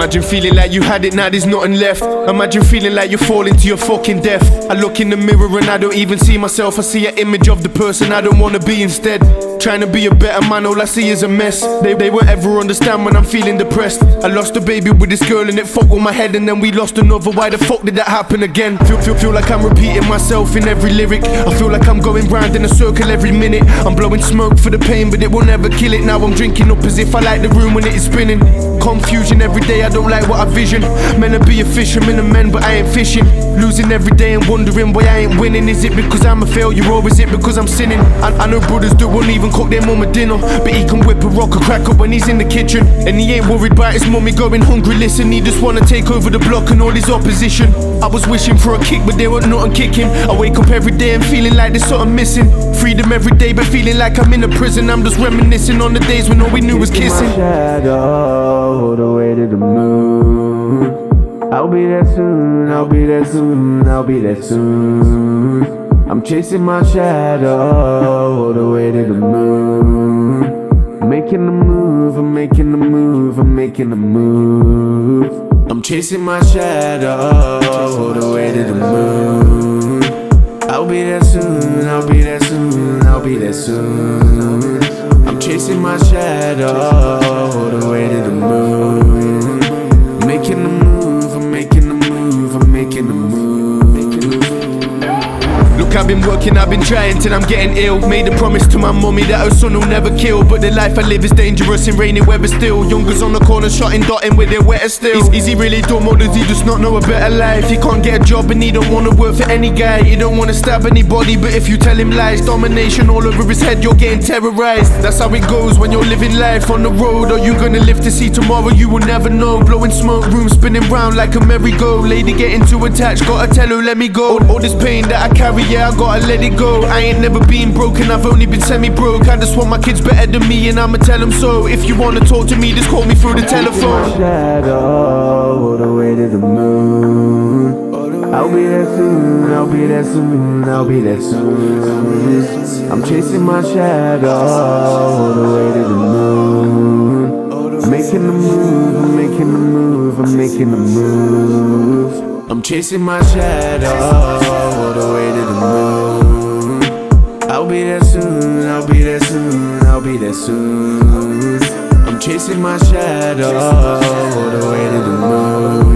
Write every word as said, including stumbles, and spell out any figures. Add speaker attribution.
Speaker 1: Imagine feeling like you had it, now there's nothing left. Imagine feeling like you're falling to your fucking death. I look in the mirror and I don't even see myself. I see an image of the person I don't wanna be instead. Trying to be a better man, all I see is a mess. They, they won't ever understand when I'm feeling depressed. I lost a baby with this girl and it fucked with my head, and then we lost another. Why the fuck did that happen again? Feel, feel, feel like I'm repeating myself in every lyric. I feel like I'm going round in a circle every minute. I'm blowing smoke for the pain, but it will never kill it. Now I'm drinking up as if I like the room when it is spinning. Confusion every day, I don't like what I vision. Meant to be a fisherman and men, but I ain't fishing. Losing every day and wondering why I ain't winning. Is it because I'm a failure or is it because I'm sinning? I, I know brothers that won't even cook their mum a dinner, but he can whip a rock or crack up when he's in the kitchen. And he ain't worried about his mummy going hungry, listen. He just wanna take over the block and all his opposition. I was wishing for a kick, but there wasn't nothing kicking. I wake up every day and feeling like there's something missing. Freedom every day, but feeling like I'm in a prison. I'm just reminiscing on the days when all we knew was kissing.
Speaker 2: My shadow, the way to the moon. I'll be there soon, I'll be there soon, I'll be there soon. I'm chasing my shadow, the way to the moon. Making the move, I'm making the move, I'm making the move. I'm chasing my shadow, the way to the moon. I'll be there soon, I'll be there soon, I'll be there soon. I'm chasing my shadow, the way to the moon. Making the move, I'm making the move, I'm making the move.
Speaker 1: Look, I've been working, I've been trying till I'm getting ill. Made a promise to my mummy that her son will never kill, but the life I live is dangerous in rainy weather still. Youngers on the corner shotting, dotting with their wetter still. Is, is he really dumb or does he just not know a better life? He can't get a job and he don't wanna work for any guy. He don't wanna stab anybody, but if you tell him lies, domination all over his head, you're getting terrorized. That's how it goes when you're living life on the road. Are you gonna live to see tomorrow? You will never know. Blowing smoke, room spinning round like a merry-go. Lady getting too attached, gotta tell her let me go. All, all this pain that I carry, yeah, I gotta let it go. I ain't never been broken, I've only been semi-broke. I just want my kids better than me and I'ma tell them so. If you wanna talk to me, just call me through the telephone.
Speaker 2: My shadow, the way to the moon. I'll be there soon, I'll be there soon, I'll be there soon. I'm chasing my shadow, the way to the moon. Making the move, I'm making the move, I'm making the move. I'm chasing my shadow, the way to the moon. I'll be there soon, I'll be there soon, I'll be there soon. I'm chasing my shadow, the way to the moon.